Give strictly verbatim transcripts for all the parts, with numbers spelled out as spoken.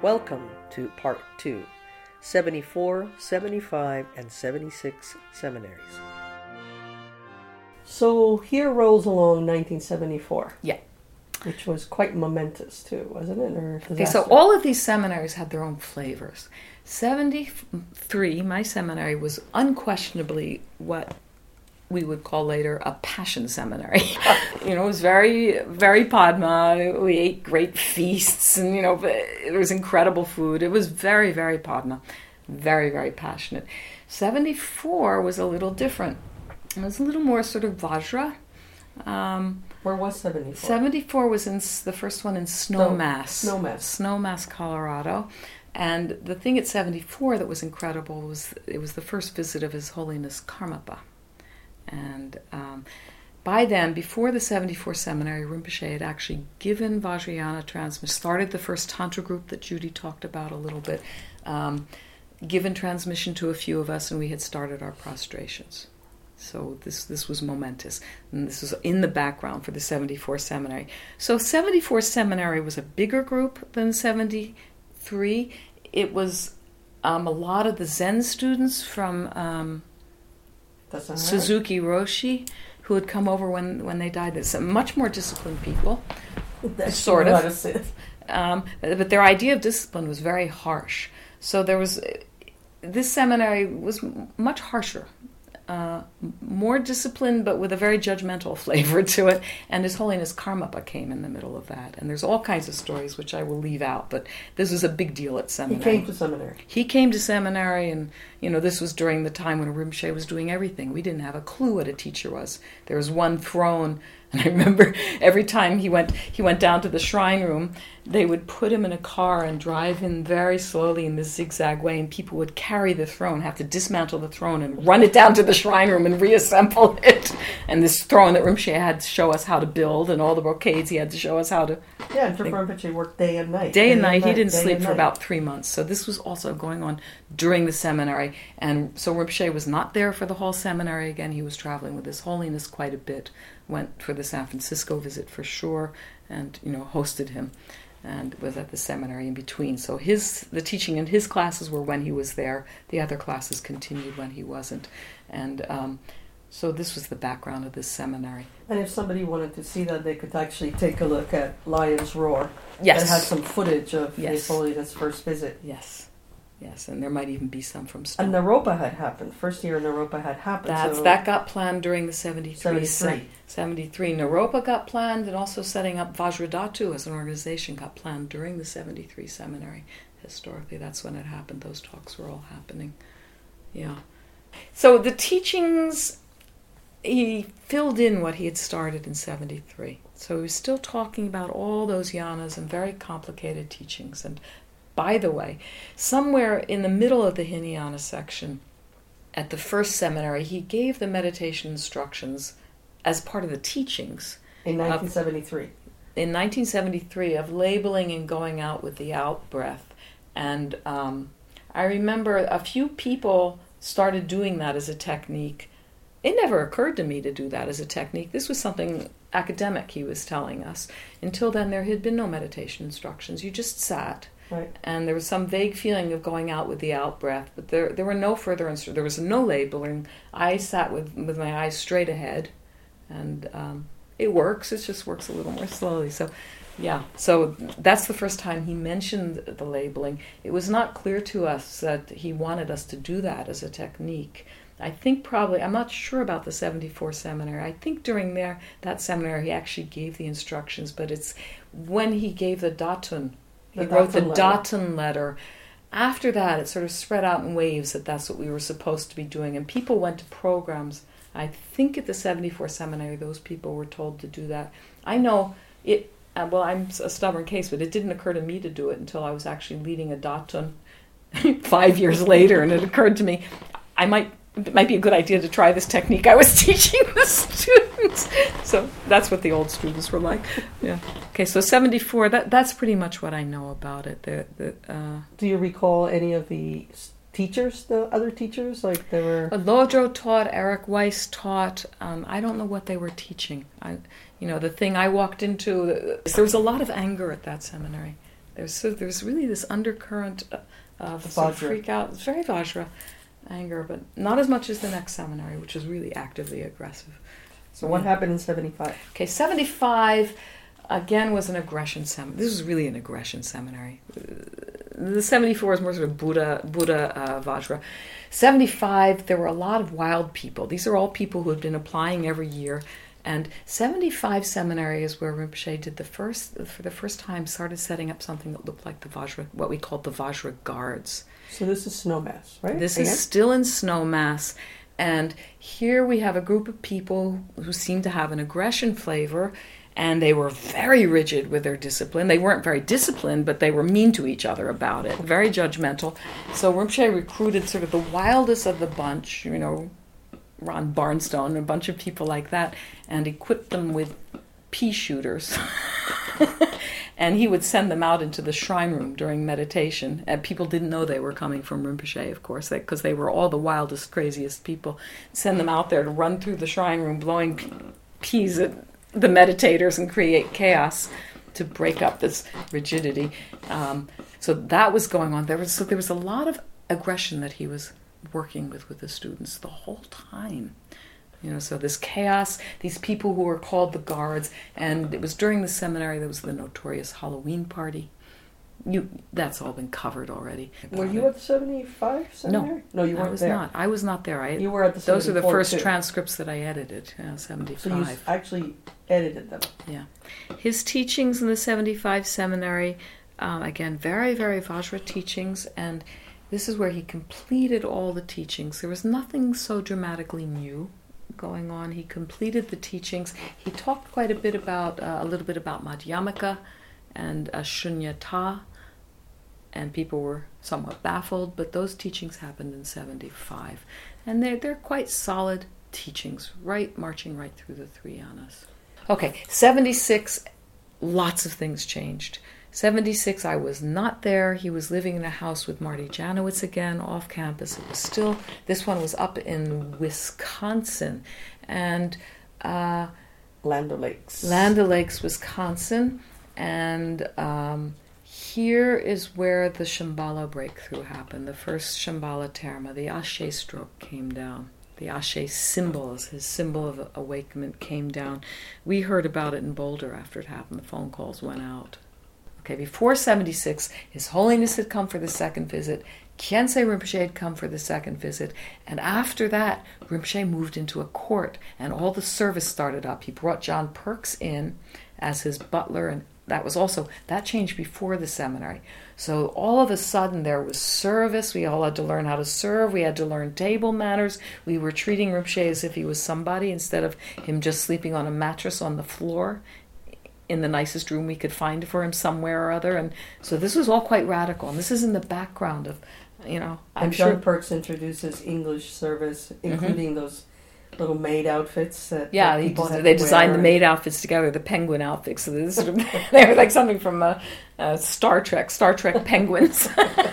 Welcome to Part two, seventy-four, seventy-five, and seventy-six Seminaries. So here rolls along nineteen seventy-four. Yeah. Which was quite momentous too, wasn't it? Or okay, so all of these seminaries had their own flavors. seventy-three, my seminary, was unquestionably what we would call later a passion seminary. You know, it was very, very Padma. We ate great feasts, and, you know, it was incredible food. It was very, very Padma. Very, very passionate. seventy-four was a little different. It was a little more sort of Vajra. Um, Where was seventy-four? seventy-four was in the first one in Snowmass. Snowmass. Snowmass, Colorado. And the thing at seventy-four that was incredible was it was the first visit of His Holiness Karmapa. And um, by then, before the seventy-four seminary, Rinpoche had actually given Vajrayana transmission, started the first Tantra group that Judy talked about a little bit, um, given transmission to a few of us, and we had started our prostrations. So this this was momentous, and this was in the background for the seventy-four seminary. So seventy-four seminary was a bigger group than seventy-three. It was um, a lot of the Zen students from um, Suzuki Roshi, who had come over when, when they died. There's much more disciplined people, That's sort of. Um, but their idea of discipline was very harsh. So there was this seminary was much harsher. Uh, more disciplined, but with a very judgmental flavor to it. And His Holiness Karmapa came in the middle of that. And there's all kinds of stories which I will leave out, but this was a big deal at seminary. He came to seminary. He came to seminary, and, you know, this was during the time when Rinpoche was doing everything. We didn't have a clue what a teacher was. There was one throne, and I remember every time he went he went down to the shrine room, they would put him in a car and drive in very slowly in this zigzag way, and people would carry the throne, have to dismantle the throne and run it down to the shrine room and reassemble it. And this throne that Rinpoche had to show us how to build, and all the brocades he had to show us how to... Yeah, and Rinpoche worked day and night. Day, day and night. night. He didn't sleep for night. about three months. So this was also going on during the seminary. And so Rinpoche was not there for the whole seminary. Again, he was traveling with His Holiness quite a bit. Went for the San Francisco visit for sure, and, you know, hosted him, and was at the seminary in between. So his the teaching in his classes were when he was there. The other classes continued when he wasn't. And um, so this was the background of this seminary. And if somebody wanted to see that, they could actually take a look at Lion's Roar. Yes. It has some footage of yes. His Holiness' first visit. Yes. Yes, and there might even be some from Stone. And Naropa had happened. First year Naropa had happened. That's, so that got planned during the seventy-three. seventy-three. seventy-three. Naropa got planned, and also setting up Vajradhatu as an organization got planned during the seventy-three seminary. Historically, that's when it happened. Those talks were all happening. Yeah. So the teachings, he filled in what he had started in seventy-three. So he was still talking about all those yanas and very complicated teachings. And by the way, somewhere in the middle of the Hinayana section, at the first seminary, he gave the meditation instructions as part of the teachings. In nineteen seventy-three. Of, in nineteen seventy-three, of labeling and going out with the out-breath. And um, I remember a few people started doing that as a technique. It never occurred to me to do that as a technique. This was something academic, he was telling us. Until then, there had been no meditation instructions. You just sat. Right. And there was some vague feeling of going out with the out-breath, but there there were no further instru- there was no labeling. I sat with, with my eyes straight ahead, and um, it works. It just works a little more slowly. So, yeah. So that's the first time he mentioned the labeling. It was not clear to us that he wanted us to do that as a technique. I think probably, I'm not sure about the seventy-four seminary. I think during there that seminary he actually gave the instructions, but it's when he gave the Datun. He The wrote the letter. Datun letter. After that, it sort of spread out in waves that that's what we were supposed to be doing. And people went to programs. I think at the seventy-four seminary, those people were told to do that. I know it, uh, well, I'm a stubborn case, but it didn't occur to me to do it until I was actually leading a Datun five years later. And it occurred to me, I might... It might be a good idea to try this technique I was teaching the students. So that's what the old students were like. Yeah. Okay, so seventy-four, that that's pretty much what I know about it. The, the, uh, Do you recall any of the teachers, the other teachers? Like there were... Lodro taught, Eric Weiss taught. Um, I don't know what they were teaching. I, you know, the thing I walked into, there was a lot of anger at that seminary. There's so there's really this undercurrent uh, of sort of freak out. It's very Vajra anger, but not as much as the next seminary, which is really actively aggressive. So what happened in seventy-five? Okay, seventy-five, again, was an aggression seminary. This was really an aggression seminary. The seventy-four is more sort of Buddha, Buddha uh, Vajra. seventy-five, there were a lot of wild people. These are all people who had been applying every year. And seventy-five seminary is where Rinpoche did the first, for the first time, started setting up something that looked like the Vajra, what we called the Vajra Guards. So this is Snowmass, right? This Again? is still in Snowmass. And here we have a group of people who seem to have an aggression flavor, and they were very rigid with their discipline. They weren't very disciplined, but they were mean to each other about it, very judgmental. So Rinpoche recruited sort of the wildest of the bunch, you know, Ron Barnstone, a bunch of people like that, and equipped them with pea shooters. And he would send them out into the shrine room during meditation. And people didn't know they were coming from Rinpoche, of course, because they, they were all the wildest, craziest people. Send them out there to run through the shrine room, blowing p- peas at the meditators and create chaos to break up this rigidity. Um, so that was going on. There was so there was a lot of aggression that he was working with with the students the whole time. You know, so this chaos, these people who were called the guards, and it was during the seminary there was the notorious Halloween party. You, that's all been covered already. Were you at the seventy-five seminary? No, no, you weren't I was there. not. I was not there. I, you were at the Those are the first too. transcripts that I edited. Yeah, seventy-five. So you actually edited them. Yeah, his teachings in the seventy-five seminary, um, again, very, very Vajra teachings, and this is where he completed all the teachings. There was nothing so dramatically new going on. He completed the teachings. He talked quite a bit about, uh, a little bit about Madhyamaka and uh, Shunyata, and people were somewhat baffled, but those teachings happened in seventy-five. And they're, they're quite solid teachings, right, marching right through the three yanas. Okay, seventy-six, lots of things changed. seventy-six, I was not there. He was living in a house with Marty Janowitz again, off campus. It was still, this one was up in Wisconsin. And uh, Land O'Lakes. Land O'Lakes, Wisconsin. And um, here is where the Shambhala breakthrough happened. The first Shambhala Terma, the Ashe stroke came down. The Ashe symbol, his symbol of awakenment, came down. We heard about it in Boulder after it happened. The phone calls went out. Okay, before seventy-six, His Holiness had come for the second visit. Khyentse Rinpoche had come for the second visit. And after that, Rinpoche moved into a court, and all the service started up. He brought John Perks in as his butler, and that was also, that changed before the seminary. So all of a sudden there was service. We all had to learn how to serve. We had to learn table manners. We were treating Rinpoche as if he was somebody instead of him just sleeping on a mattress on the floor in the nicest room we could find for him somewhere or other. And so this was all quite radical. And this is in the background of, you know, I'm and John sure Perks introduces English service, including mm-hmm. those little maid outfits that yeah, that people he, had they to designed wear. the maid outfits together, the penguin outfits. So this, they were like something from uh, uh, Star Trek, Star Trek penguins.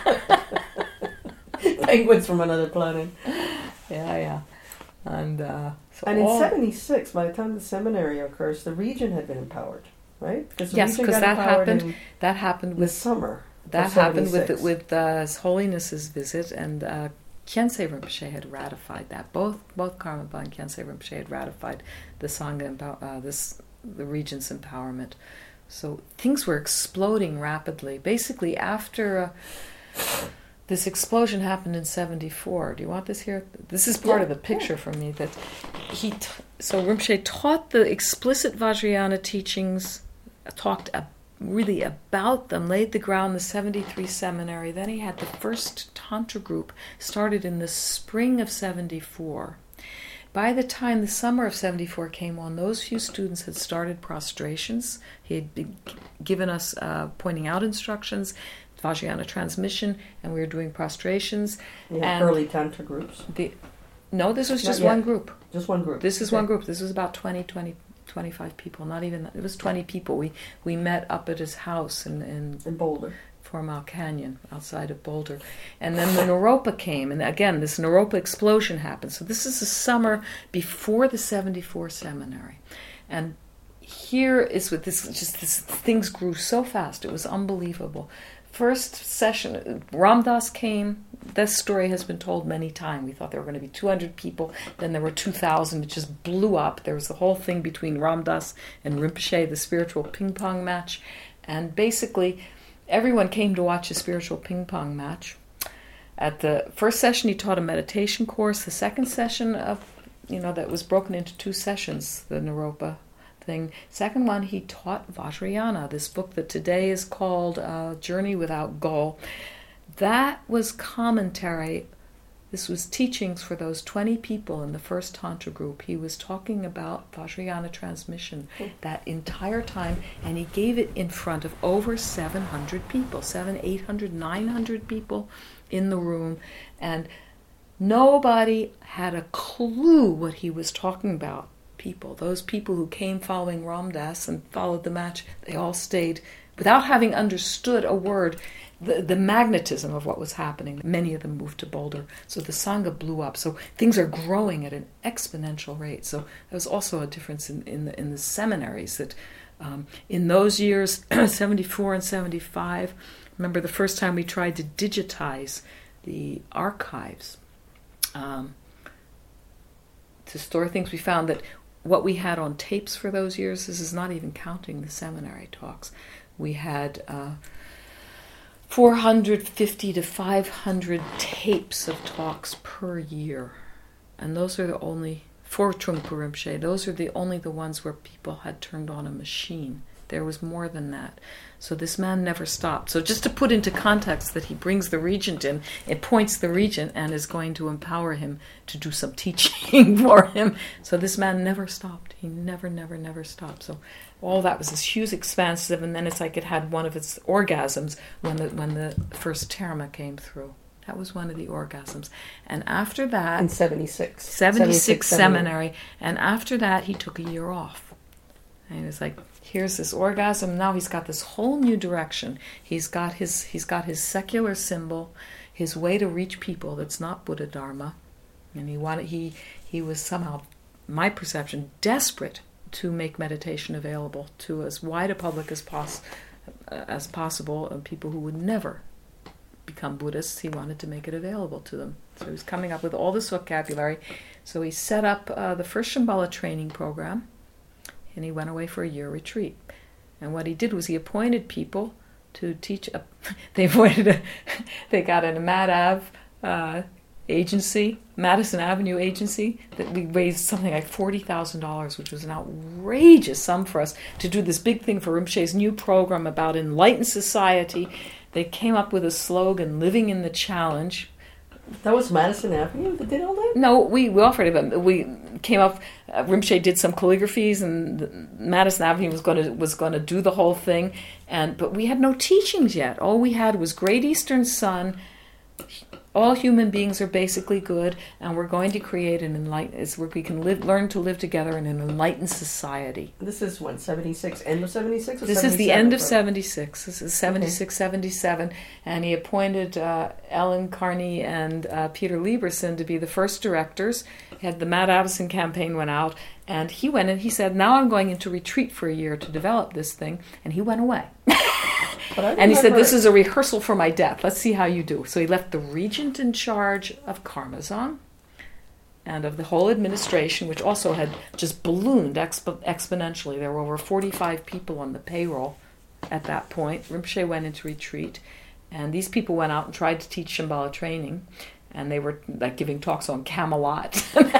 Penguins from another planet. Yeah, yeah. And uh, so and all, in seventy-six, by the time the seminary occurs, the region had been empowered, right? Because the yes, region because got that empowered happened. in That happened the with summer. That happened with with uh, His Holiness's visit, and uh, Khyentse Rinpoche had ratified that. Both both Karmapa and Khyentse Rinpoche had ratified the Sangha, empower, uh, this the region's empowerment. So things were exploding rapidly. Basically, after uh, this explosion happened in seventy-four. Do you want this here? This is part yeah, of the picture yeah. for me. That he t- so Rinpoche taught the explicit Vajrayana teachings, talked about. really about them, laid the ground, the seventy-three seminary. Then he had the first Tantra group, started in the spring of seventy-four. By the time the summer of seventy-four came on, those few students had started prostrations. He had been given us uh, pointing out instructions, Vajrayana transmission, and we were doing prostrations. Yeah, and early Tantra groups. The, no, this was just Not yet. one group. Just one group. This is okay. one group. This was about twenty, twenty twenty-five people, not even, it was twenty people. We we met up at his house in, in, in Boulder. Four Mile Canyon, outside of Boulder. And then the Naropa came, and again, this Naropa explosion happened. So this is the summer before the seventy-four seminary. And here is what this just this things grew so fast. It was unbelievable. First session, Ram Dass came. This story has been told many times. We thought there were going to be two hundred people. Then there were two thousand. It just blew up. There was the whole thing between Ram Dass and Rinpoche, the spiritual ping pong match. And basically, everyone came to watch a spiritual ping pong match. At the first session, he taught a meditation course. The second session, of, you know, that was broken into two sessions, the Naropa thing. Second one, he taught Vajrayana, this book that today is called uh, Journey Without Goal. That was commentary. This was teachings for those twenty people in the first Tantra group. He was talking about Vajrayana transmission that entire time, and he gave it in front of over seven hundred people, seven, eight hundred, nine hundred people in the room, and nobody had a clue what he was talking about. People, those people who came following Ram Dass and followed the match, they all stayed without having understood a word, the, the magnetism of what was happening. Many of them moved to Boulder, so the Sangha blew up. So things are growing at an exponential rate. So there was also a difference in, in, the, in the seminaries that um, in those years, seventy-four and seventy-five, remember the first time we tried to digitize the archives um, to store things, we found that what we had on tapes for those years, this is not even counting the seminary talks, we had uh, four hundred fifty to five hundred tapes of talks per year. And those are the only, for Trungpa Rinpoche, those are the only the ones where people had turned on a machine. There was more than that. So this man never stopped. So just to put into context that he brings the regent in, it points the regent and is going to empower him to do some teaching for him. So this man never stopped. He never, never, never stopped. So all that was this huge expansive, and then it's like it had one of its orgasms when the when the first terma came through. That was one of the orgasms. And after that... In seventy-six. seventy-six seminary. And after that, he took a year off. And he was like, here's this orgasm. Now he's got this whole new direction. He's got his he's got his secular symbol, his way to reach people that's not Buddha Dharma. And he wanted he he was somehow, my perception, desperate to make meditation available to as wide a public as pos- as possible, and people who would never become Buddhists. He wanted to make it available to them. So he was coming up with all this vocabulary. So he set up uh, the first Shambhala training program, and he went away for a year retreat. And what he did was he appointed people to teach. A, they appointed a, they got an Madav uh, agency, Madison Avenue agency, that we raised something like forty thousand dollars, which was an outrageous sum for us to do this big thing for Rinpoche's new program about enlightened society. They came up with a slogan, "Living in the Challenge." That was Madison Avenue that did all that? No, we, we offered it, but we came up, uh, Rinpoche did some calligraphies, and Madison Avenue was going to was going to do the whole thing, and but we had no teachings yet. All we had was Great Eastern Sun. All human beings are basically good, and we're going to create an enlightened, it's where we can live, learn to live together in an enlightened society. This is when, seventy-six, end of seventy-six? Or this is the end of seventy-six. This is seventy-six, okay. seventy-seven, and he appointed uh, Ellen Carney and uh, Peter Lieberson to be the first directors. He had the Matt Avison campaign went out, and he went and he said, now I'm going into retreat for a year to develop this thing, and he went away. And he said, this is a rehearsal for my death. Let's see how you do. So he left the regent in charge of Karmazon and of the whole administration, which also had just ballooned expo- exponentially. There were over forty-five people on the payroll at that point. Rinpoche went into retreat, and these people went out and tried to teach Shambhala training, and they were like giving talks on Camelot,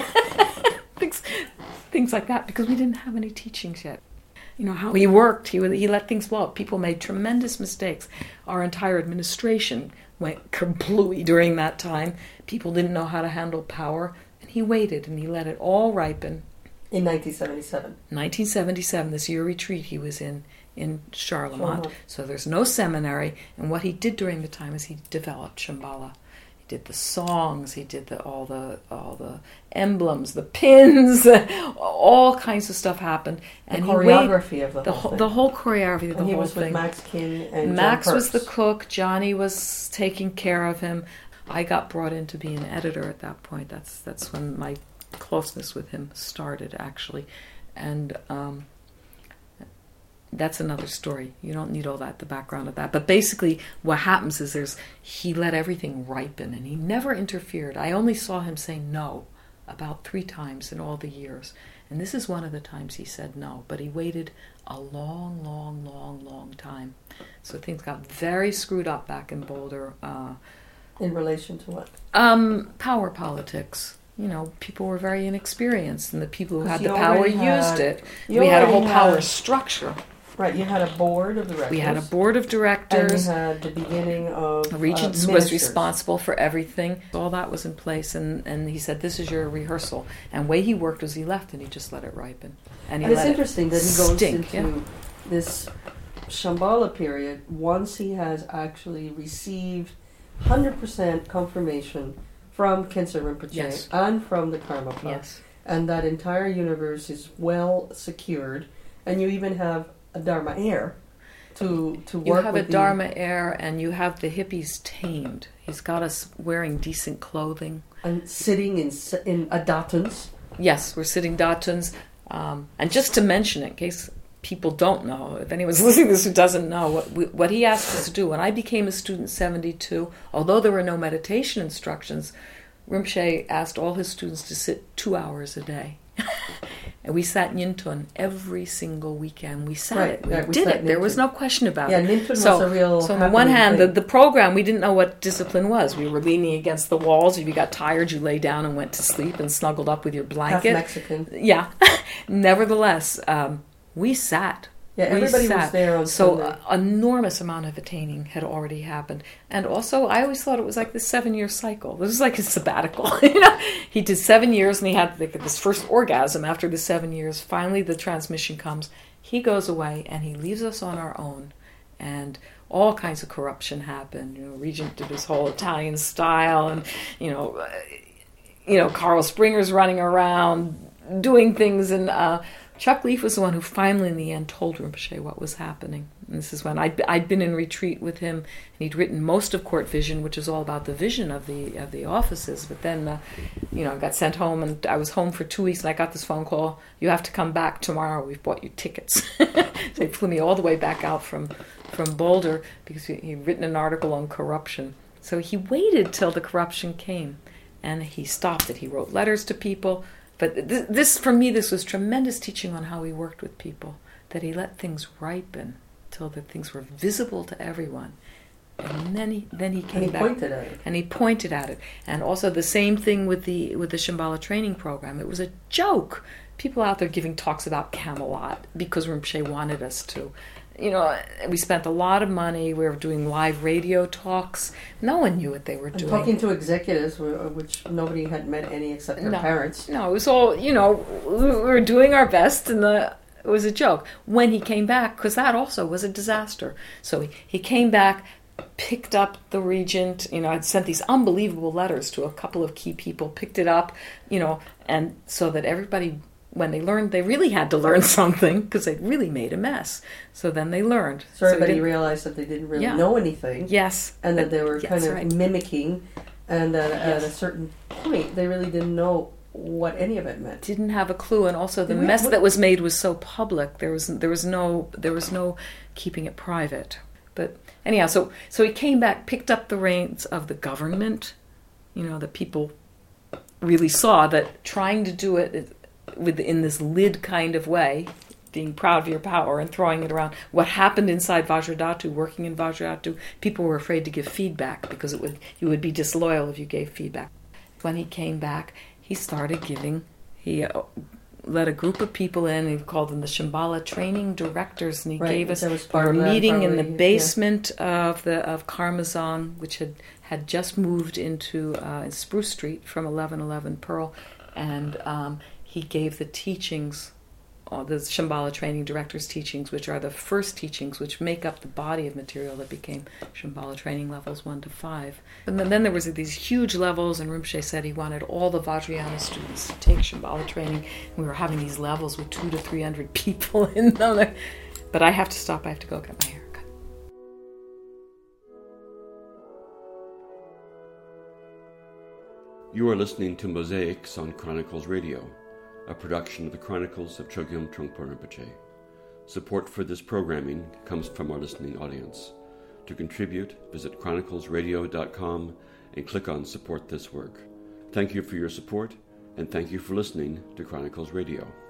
things, things like that, because we didn't have any teachings yet. You know, how he worked, he he let things blow up. People made tremendous mistakes. Our entire administration went kablooey during that time. People didn't know how to handle power, and he waited, and he let it all ripen. In nineteen seventy-seven. nineteen seventy-seven, this year retreat he was in, in Charlemont. Uh-huh. So there's no seminary, and what he did during the time is he developed Shambhala. Did the songs, he did the, all the all the emblems, the pins, all kinds of stuff happened. And the choreography weighed, of the, the whole thing. The whole choreography of the and he whole was thing. With Max King and Max John was the cook. Johnny was taking care of him. I got brought in to be an editor at that point. That's that's when my closeness with him started, actually. And um, that's another story. You don't need all that, the background of that. But basically what happens is there's he let everything ripen, and he never interfered. I only saw him say no about three times in all the years. And this is one of the times he said no, but he waited a long, long, long, long time. So things got very screwed up back in Boulder. Uh, in relation to what? Um, power politics. You know, people were very inexperienced, and the people who had the power had, used it. We had a whole power had, structure. Right, you had a board of directors. We had a board of directors. And you had the beginning of the Regent uh, was responsible for everything. All that was in place, and, and he said, this is your rehearsal. And the way he worked was he left, and he just let it ripen. And, he and let it's interesting it that he goes stink, into yeah. this Shambhala period once he has actually received one hundred percent confirmation from Khyentse Rinpoche yes. and from the Karmapa. Yes. And that entire universe is well secured. And you even have a Dharma heir to, to work with. You have a the, Dharma heir, and you have the hippies tamed. He's got us wearing decent clothing. And sitting in in adatans. Yes, we're sitting datans. Um, and just to mention it, in case people don't know, if anyone's listening to this who doesn't know, what we, what he asked us to do, when I became a student in seventy-two, although there were no meditation instructions, Rinpoche asked all his students to sit two hours a day. And we sat Nyintun every single weekend. We sat right, it. We, right, we did it. Nyintun. There was no question about yeah, it. Yeah, Nyintun so, was a real So on the one hand, the, the program, we didn't know what discipline was. We were leaning against the walls. If you got tired, you lay down and went to sleep and snuggled up with your blanket. Half Mexican. Yeah. Nevertheless, um, we sat. Yeah, everybody we sat. was there on So Sunday. an enormous amount of attaining had already happened. And also, I always thought it was like this seven-year cycle. This was like a sabbatical. You know, he did seven years, and he had like, this first orgasm after the seven years. Finally, the transmission comes. He goes away, and he leaves us on our own. And all kinds of corruption happened. You know, Regent did his whole Italian style, and you know, uh, you know, Carl Springer's running around doing things, and uh, Chuck Leaf was the one who finally, in the end, told Rinpoche what was happening. And this is when I'd, I'd been in retreat with him, and he'd written most of Court Vision, which is all about the vision of the of the offices. But then, uh, you know, I got sent home, and I was home for two weeks, and I got this phone call: "You have to come back tomorrow. We've bought you tickets." So they flew me all the way back out from from Boulder because he, he'd written an article on corruption. So he waited till the corruption came, and he stopped it. He wrote letters to people. But this, this, for me, this was tremendous teaching on how he worked with people, that he let things ripen till the things were visible to everyone. And then he then he came and he back. pointed at it. And he pointed at it. And also the same thing with the with the Shambhala training program. It was a joke. People out there giving talks about Camelot because Rinpoche wanted us to. You know, we spent a lot of money. We were doing live radio talks. No one knew what they were and doing. Talking to executives, which nobody had met any except their no, parents. No, it was all, you know, we were doing our best, and the, it was a joke. When he came back, because that also was a disaster. So he, he came back, picked up the Regent, you know, I'd sent these unbelievable letters to a couple of key people, picked it up, you know, and so that everybody, when they learned, they really had to learn something because they'd really made a mess. So then they learned. So everybody so realized that they didn't really yeah. know anything. Yes. And that they were yes, kind of right. mimicking. And that yes. at a certain point, they really didn't know what any of it meant. Didn't have a clue. And also the Did we, mess what, that was made was so public. There was there was no there was no keeping it private. But anyhow, so so he came back, picked up the reins of the government. You know, that people really saw that trying to do it with in this lid kind of way, being proud of your power and throwing it around. What happened inside Vajradhatu, working in Vajradhatu, people were afraid to give feedback because it would you would be disloyal if you gave feedback. When he came back, he started giving. He uh, let a group of people in. He called them the Shambhala Training Directors, and he right, gave us our meeting in the yeah. basement of the of Karmazon, which had had just moved into uh, Spruce Street from eleven eleven Pearl, and um, he gave the teachings, uh, the Shambhala Training Director's teachings, which are the first teachings which make up the body of material that became Shambhala Training levels one to five. And then, then there was these huge levels, and Rinpoche said he wanted all the Vajrayana students to take Shambhala Training. We were having these levels with two to three hundred people in them. But I have to stop. I have to go get my hair cut. You are listening to Mosaics on Chronicles Radio, a production of the Chronicles of Chogyam Trungpa Rinpoche. Support for this programming comes from our listening audience. To contribute, visit chronicles radio dot com and click on Support This Work. Thank you for your support, and thank you for listening to Chronicles Radio.